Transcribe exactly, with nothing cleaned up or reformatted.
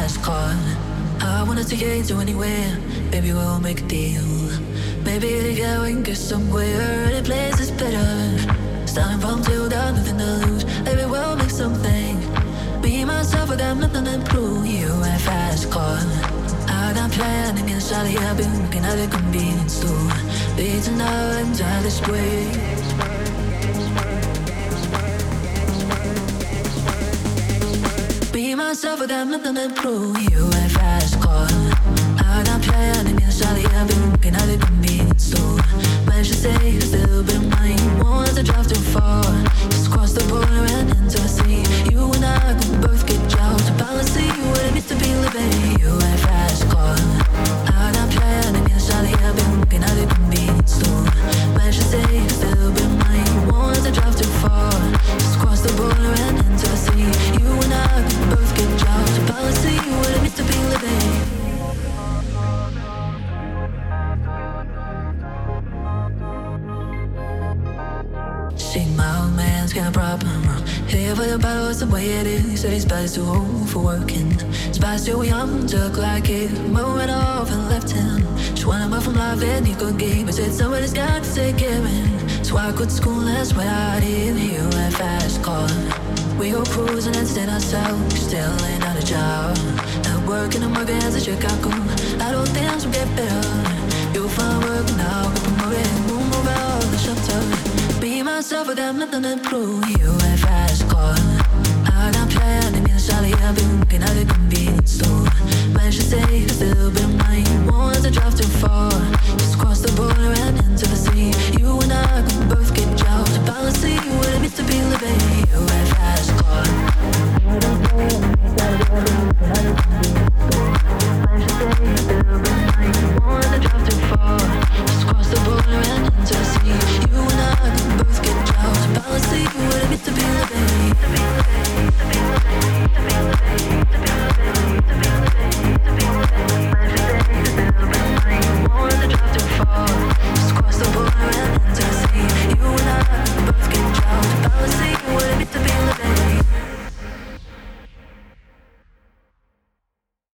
fast car. I wanna take you to anywhere. Baby, we'll make a deal. Maybe together we can get somewhere. Any place is better. Starting from two, got nothing to lose. Maybe we'll make something. Me, myself, I got nothing to prove. You a fast car. I got planning inside of your bin. Looking at the convenience store. Leads and out inside this way. Be myself, I got nothing to prove. You a fast car. I got planning inside of your bin. Looking at the convenience store. Might you say a little bit of money. Won't have to drive too far. Just cross the border and into the sea. You and I could both get jobs. To balance what it means to be living. You a fast car. I got planning inside of your bin. Looking at the convenience store. Might you say a little bit of money. Won't have to drive too far. Just cross the border and into the sea. You and I could both get jobs. To balance what it means to be living. See, my old man's got a problem. Here for the battle, it's the way it is. Said his body's too old for working. His body's too young to look like it. Moving off and left him. Just one him up from life and he could give. But said somebody's got to take care of him. So I quit school, that's what I did. You a fast car. We go cruising and stand ourselves. Still ain't out a job. Not working and working as a Chicago. I don't think things will get better. You'll find work now. We'll move it, we'll move out the shelter. Be myself, I got nothing to prove. You a fast car. I got planning inside of your bin. Looking at the convenience store. Might you say a little bit of money. Won't have to drive too far. Just cross the border and into the sea. You and I could both get jobs. To balance what it means to be living. You a fast car. Might you say a little bit of money. Won't have to drive too far. Just cross the border and into the sea. You and I could both get jobs. To balance what it means to be living. To be living, to be living, to be living, to be living, to be living, to be living. Might you say a little bit of money. Won't have to drive too far. Just cross the border